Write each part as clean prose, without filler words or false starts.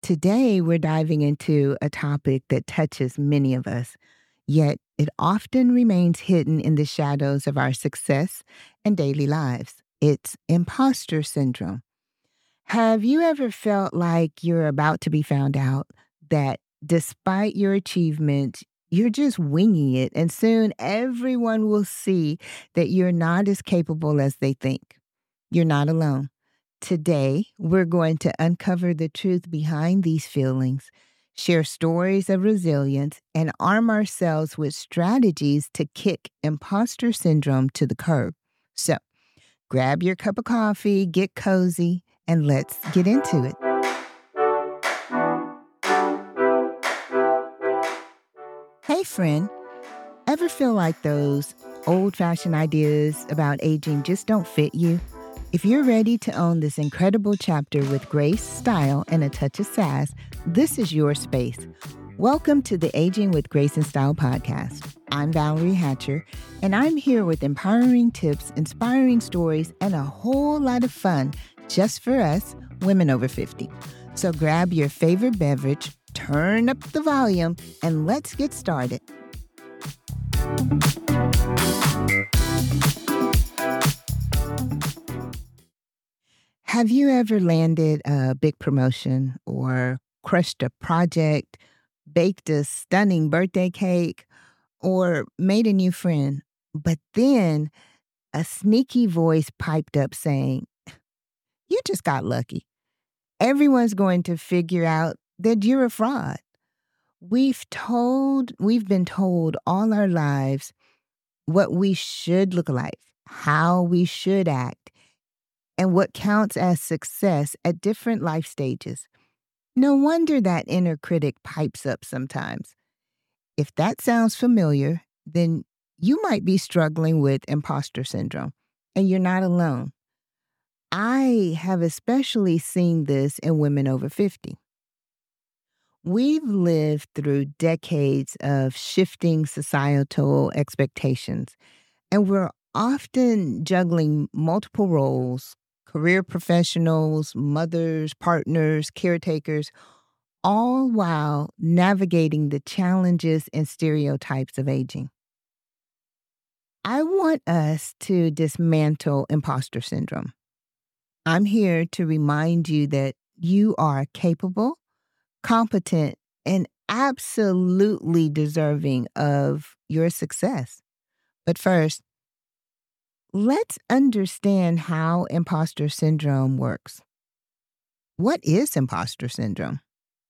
Today, we're diving into a topic that touches many of us, yet it often remains hidden in the shadows of our success and daily lives. It's imposter syndrome. Have you ever felt like you're about to be found out, that despite your achievements, you're just winging it, and soon everyone will see that you're not as capable as they think? You're not alone. Today, we're going to uncover the truth behind these feelings, share stories of resilience, and arm ourselves with strategies to kick imposter syndrome to the curb. So, grab your cup of coffee, get cozy, and let's get into it. Hey, friend, ever feel like those old-fashioned ideas about aging just don't fit you? If you're ready to own this incredible chapter with grace, style, and a touch of sass, this is your space. Welcome to the Aging with Grace and Style podcast. I'm Valerie Hatcher, and I'm here with empowering tips, inspiring stories, and a whole lot of fun just for us, women over 50. So grab your favorite beverage, turn up the volume, and let's get started. Have you ever landed a big promotion or crushed a project, baked a stunning birthday cake, or made a new friend, but then a sneaky voice piped up saying, "You just got lucky. Everyone's going to figure out that you're a fraud." We've been told all our lives what we should look like, how we should act, and what counts as success at different life stages. No wonder that inner critic pipes up sometimes. If that sounds familiar, then you might be struggling with imposter syndrome, and you're not alone. I have especially seen this in women over 50. We've lived through decades of shifting societal expectations, and we're often juggling multiple roles: career professionals, mothers, partners, caretakers, all while navigating the challenges and stereotypes of aging. I want us to dismantle imposter syndrome. I'm here to remind you that you are capable, competent, and absolutely deserving of your success. But first, let's understand how imposter syndrome works. What is imposter syndrome?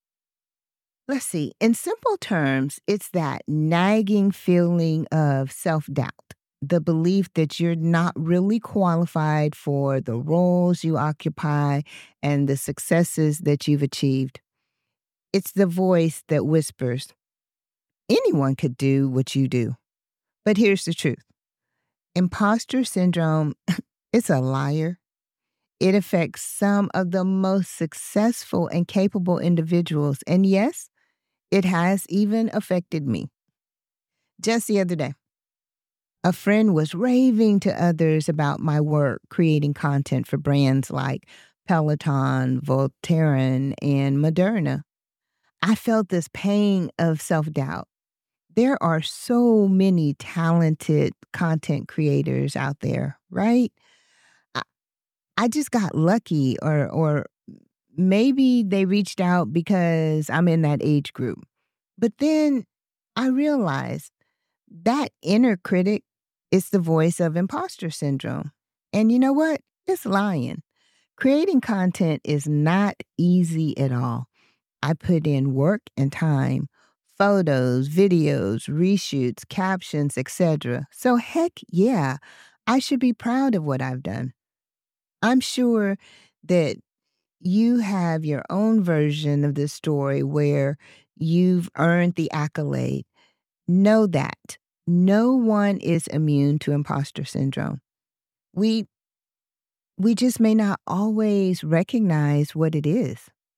Let's see. In simple terms, it's that nagging feeling of self-doubt, the belief that you're not really qualified for the roles you occupy and the successes that you've achieved. It's the voice that whispers, anyone could do what you do. But here's the truth. Imposter syndrome, it's a liar. It affects some of the most successful and capable individuals. And yes, it has even affected me. Just the other day, a friend was raving to others about my work creating content for brands like Peloton, Voltaren, and Moderna. I felt this pang of self-doubt. There are so many talented content creators out there, right? I, I just got lucky, or maybe they reached out because I'm in that age group. But then I realized that inner critic is the voice of imposter syndrome. And you know what? It's lying. Creating content is not easy at all. I put in work and time, photos, videos, reshoots, captions, etc. So heck yeah, I should be proud of what I've done. I'm sure that you have your own version of this story where you've earned the accolade. Know that no one is immune to imposter syndrome. We just may not always recognize what it is.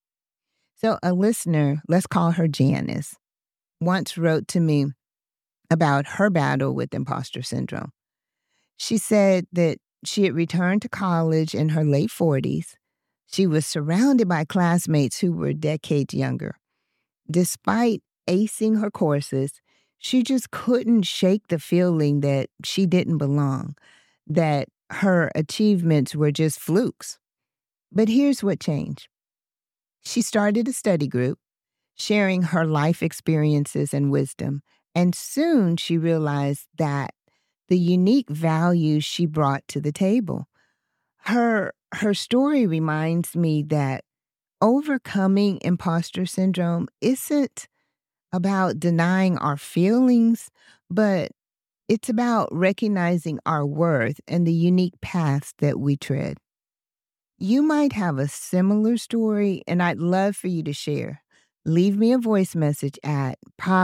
So a listener, let's call her Janice, once wrote to me about her battle with imposter syndrome. She said that she had returned to college in her late 40s. She was surrounded by classmates who were decades younger. Despite acing her courses, she just couldn't shake the feeling that she didn't belong, that her achievements were just flukes. But here's what changed. She started a study group, sharing her life experiences and wisdom, and soon she realized that the unique value she brought to the table. Her story reminds me that overcoming imposter syndrome isn't about denying our feelings, but it's about recognizing our worth and the unique paths that we tread. You might have a similar story, and I'd love for you to share. Leave me a voice message at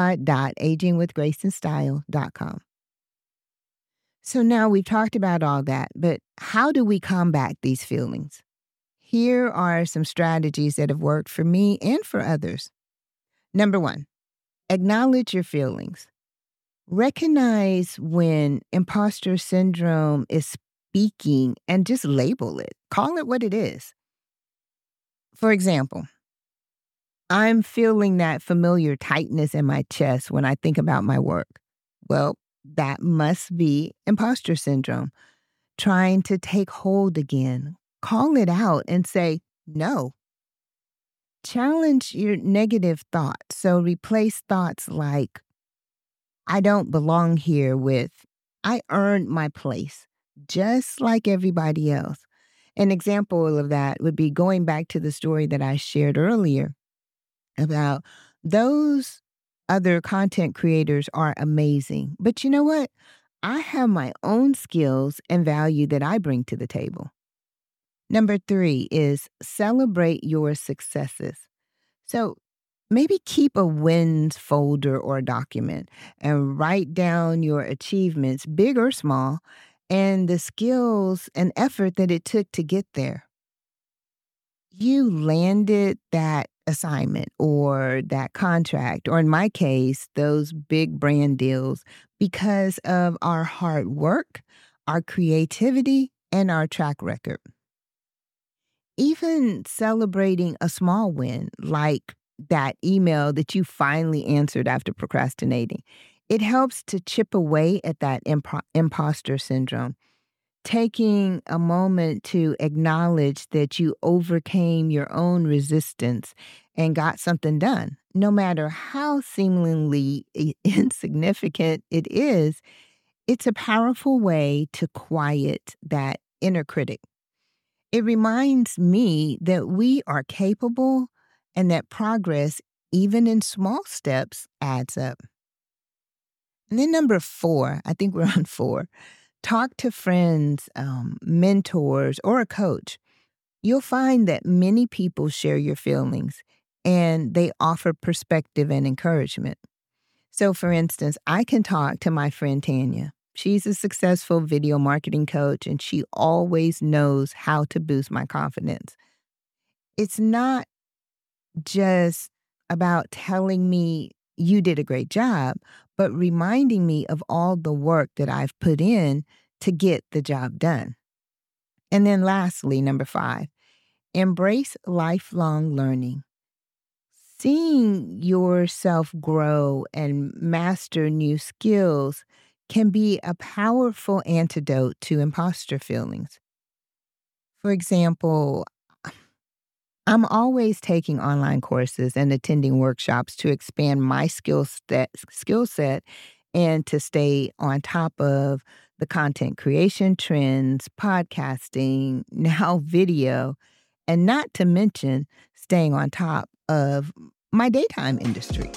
pod.agingwithgraceandstyle.com. So now we've talked about all that, but how do we combat these feelings? Here are some strategies that have worked for me and for others. Number 1, acknowledge your feelings. Recognize when imposter syndrome is speaking and just label it. Call it what it is. For example, I'm feeling that familiar tightness in my chest when I think about my work. Well, that must be imposter syndrome, trying to take hold again. Call it out and say, no. Challenge your negative thoughts. So replace thoughts like, I don't belong here with, I earned my place, just like everybody else. An example of that would be going back to the story that I shared earlier about those other content creators are amazing. But you know what? I have my own skills and value that I bring to the table. Number 3 is celebrate your successes. So maybe keep a wins folder or a document and write down your achievements, big or small, and the skills and effort that it took to get there. You landed that assignment or that contract, or in my case, those big brand deals, because of our hard work, our creativity, and our track record. Even celebrating a small win, like that email that you finally answered after procrastinating, it helps to chip away at that imposter syndrome. Taking a moment to acknowledge that you overcame your own resistance and got something done, no matter how seemingly insignificant it is, it's a powerful way to quiet that inner critic. It reminds me that we are capable and that progress, even in small steps, adds up. And then number 4, I think we're on 4, talk to friends, mentors, or a coach. You'll find that many people share your feelings and they offer perspective and encouragement. So, for instance, I can talk to my friend Tanya. She's a successful video marketing coach, and she always knows how to boost my confidence. It's not just about telling me you did a great job, but reminding me of all the work that I've put in to get the job done. And then lastly, number 5, embrace lifelong learning. Seeing yourself grow and master new skills can be a powerful antidote to imposter feelings. For example, I'm always taking online courses and attending workshops to expand my skill set and to stay on top of the content creation trends, podcasting, now video, and not to mention staying on top of my daytime industry.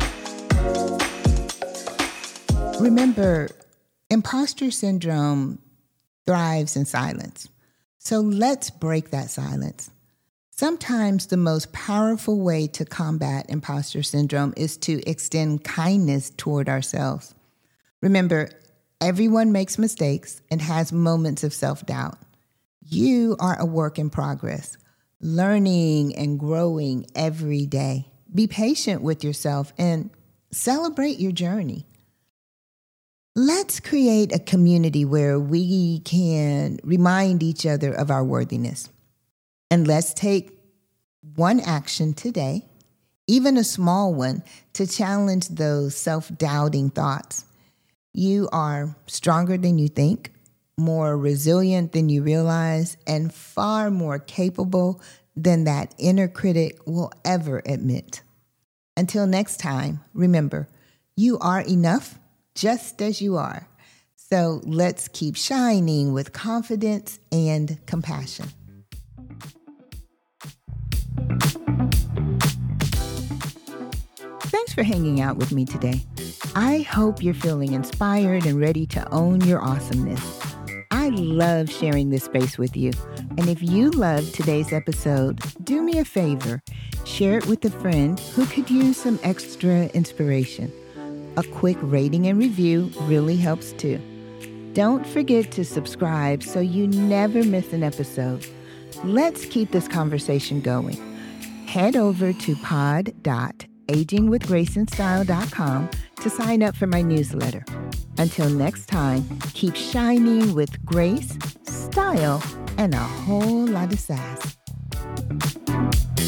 Remember, imposter syndrome thrives in silence. So let's break that silence. Sometimes the most powerful way to combat imposter syndrome is to extend kindness toward ourselves. Remember, everyone makes mistakes and has moments of self-doubt. You are a work in progress, learning and growing every day. Be patient with yourself and celebrate your journey. Let's create a community where we can remind each other of our worthiness. And let's take one action today, even a small one, to challenge those self-doubting thoughts. You are stronger than you think, more resilient than you realize, and far more capable than that inner critic will ever admit. Until next time, remember, you are enough just as you are. So let's keep shining with confidence and compassion. Thanks for hanging out with me today. I hope you're feeling inspired and ready to own your awesomeness. I love sharing this space with you. And if you loved today's episode, do me a favor. Share it with a friend who could use some extra inspiration. A quick rating and review really helps too. Don't forget to subscribe so you never miss an episode. Let's keep this conversation going. Head over to pod.agingwithgraceandstyle.com to sign up for my newsletter. Until next time, keep shining with grace, style, and a whole lot of sass.